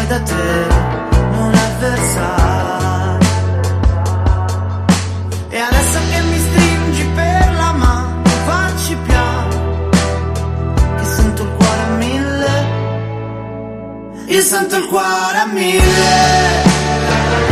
da te, non avversario. E adesso che mi stringi per la mano, facci piano, che sento il cuore a mille. Io sento il cuore a mille.